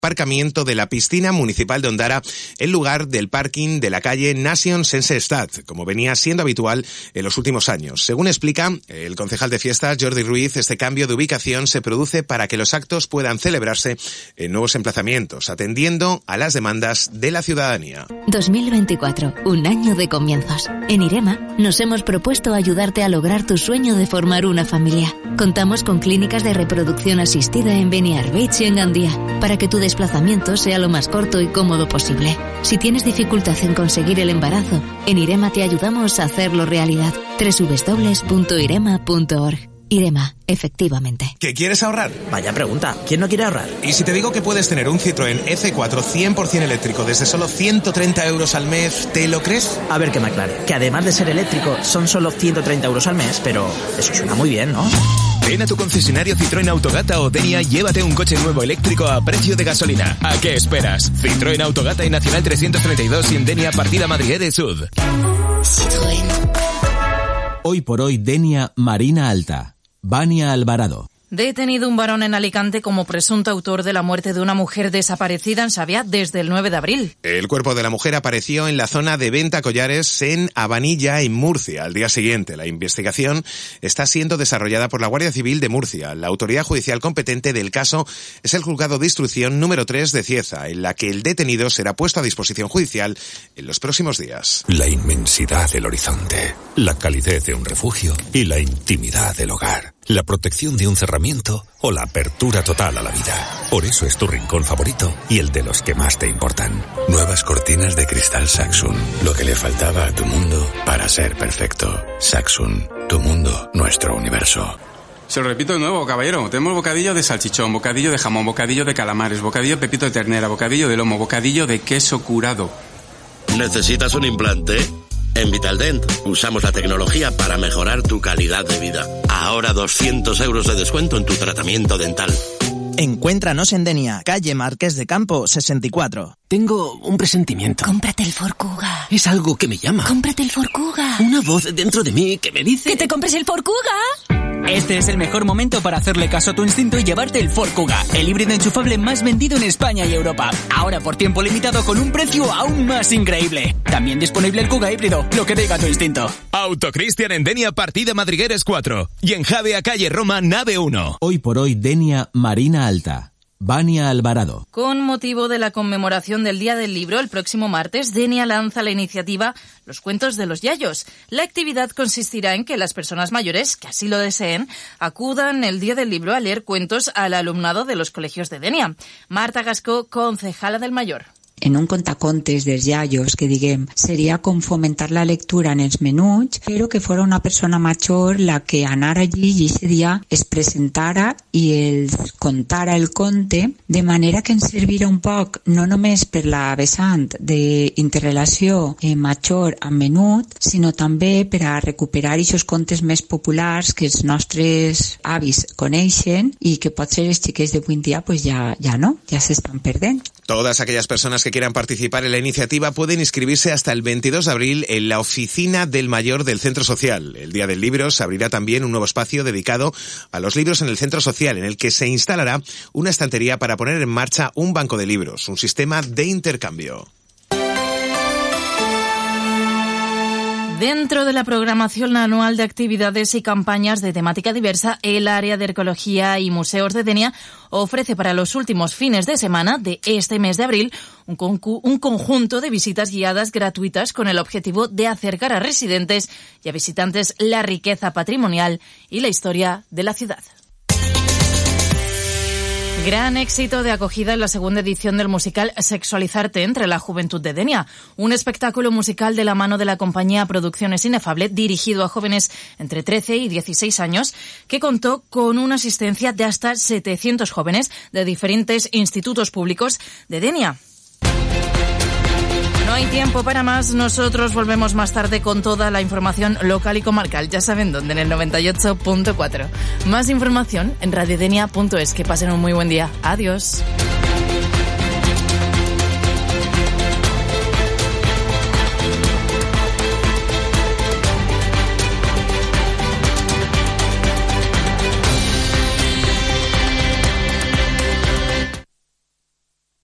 aparcamiento de la piscina municipal de Ondara en lugar del parking de la calle Nation-Sense-Stad, como venía siendo habitual en los últimos años. Según explica el concejal de fiestas, Jordi Ruiz, este cambio de ubicación se produce para que los actos puedan celebrarse en nuevos emplazamientos, atendiendo a las demandas de la ciudadanía. 2024, un año de comienzos. En Irema nos hemos propuesto ayudarte a lograr tu sueño de formar una familia. Contamos con clínicas de reproducción asistida en Beniarbeig y en Gandía, para que tu desplazamiento sea lo más corto y cómodo posible. Si tienes dificultad en conseguir el embarazo, en Irema te ayudamos a hacerlo realidad. www.irema.org. Irema, efectivamente. ¿Qué quieres ahorrar? Vaya pregunta, ¿quién no quiere ahorrar? ¿Y si te digo que puedes tener un Citroën C4 100% eléctrico desde solo 130 euros al mes, ¿te lo crees? A ver que me aclare, que además de ser eléctrico son solo 130 euros al mes, pero eso suena muy bien, ¿no? Ven a tu concesionario Citroën Autogata o Denia y llévate un coche nuevo eléctrico a precio de gasolina. ¿A qué esperas? Citroën Autogata en Nacional 332 y en Denia partida Madrid de Sud. Citroën. Hoy por hoy Denia Marina Alta. Vania Alvarado. Detenido un varón en Alicante como presunto autor de la muerte de una mujer desaparecida en Sarriá desde el 9 de abril. El cuerpo de la mujer apareció en la zona de Venta Collares, en Abanilla, en Murcia, al día siguiente. La investigación está siendo desarrollada por la Guardia Civil de Murcia. La autoridad judicial competente del caso es el Juzgado de Instrucción número 3 de Cieza, en la que el detenido será puesto a disposición judicial en los próximos días. La inmensidad del horizonte, la calidez de un refugio y la intimidad del hogar. La protección de un cerramiento o la apertura total a la vida. Por eso es tu rincón favorito y el de los que más te importan. Nuevas cortinas de cristal Saxum. Lo que le faltaba a tu mundo para ser perfecto. Saxum. Tu mundo, nuestro universo. Se lo repito de nuevo, caballero. Tenemos bocadillo de salchichón, bocadillo de jamón, bocadillo de calamares, bocadillo de pepito de ternera, bocadillo de lomo, bocadillo de queso curado. ¿Necesitas un implante? En Vitaldent usamos la tecnología para mejorar tu calidad de vida. Ahora 200 euros de descuento en tu tratamiento dental. Encuéntranos en Denia, calle Marqués de Campo, 64. Tengo un presentimiento. Cómprate el Ford Kuga. Es algo que me llama. Cómprate el Ford Kuga. Una voz dentro de mí que me dice... ¡Que te compres el Ford Kuga! Este es el mejor momento para hacerle caso a tu instinto y llevarte el Ford Kuga, el híbrido enchufable más vendido en España y Europa. Ahora por tiempo limitado con un precio aún más increíble. También disponible el Kuga híbrido, lo que diga tu instinto. Autocristian en Denia partida Madrigueres 4 y en Javea calle Roma nave 1. Hoy por hoy Denia Marina Alta. Vania Alvarado. Con motivo de la conmemoración del Día del Libro, el próximo martes, Denia lanza la iniciativa Los Cuentos de los Yayos. La actividad consistirá en que las personas mayores, que así lo deseen, acudan el Día del Libro a leer cuentos al alumnado de los colegios de Denia. Marta Gascó, concejala del Mayor. En un contacontes dels iaios, que diguem, seria com fomentar la lectura en els menuts, però que fora una persona major la que anara allí i ese dia es presentara i els contara el conte, de manera que ens servira un poc, no només per la vessant d'interrelació major amb menut, sinó també per a recuperar aquests contes més populars que els nostres avis coneixen i que potser els xiquets d'avui en dia pues ja no, ja s'estan perdent. Todas aquellas personas que quieran participar en la iniciativa pueden inscribirse hasta el 22 de abril en la oficina del mayor del Centro Social. El Día del Libro se abrirá también un nuevo espacio dedicado a los libros en el Centro Social, en el que se instalará una estantería para poner en marcha un banco de libros, un sistema de intercambio. Dentro de la programación anual de actividades y campañas de temática diversa, el área de arqueología y museos de Denia ofrece para los últimos fines de semana de este mes de abril un conjunto de visitas guiadas gratuitas con el objetivo de acercar a residentes y a visitantes la riqueza patrimonial y la historia de la ciudad. Gran éxito de acogida en la segunda edición del musical Sexualizarte entre la juventud de Denia, un espectáculo musical de la mano de la compañía Producciones Inefable dirigido a jóvenes entre 13 y 16 años que contó con una asistencia de hasta 700 jóvenes de diferentes institutos públicos de Denia. No hay tiempo para más, nosotros volvemos más tarde con toda la información local y comarcal, ya saben dónde, en el 98.4. Más información en radiodenia.es, que pasen un muy buen día. Adiós.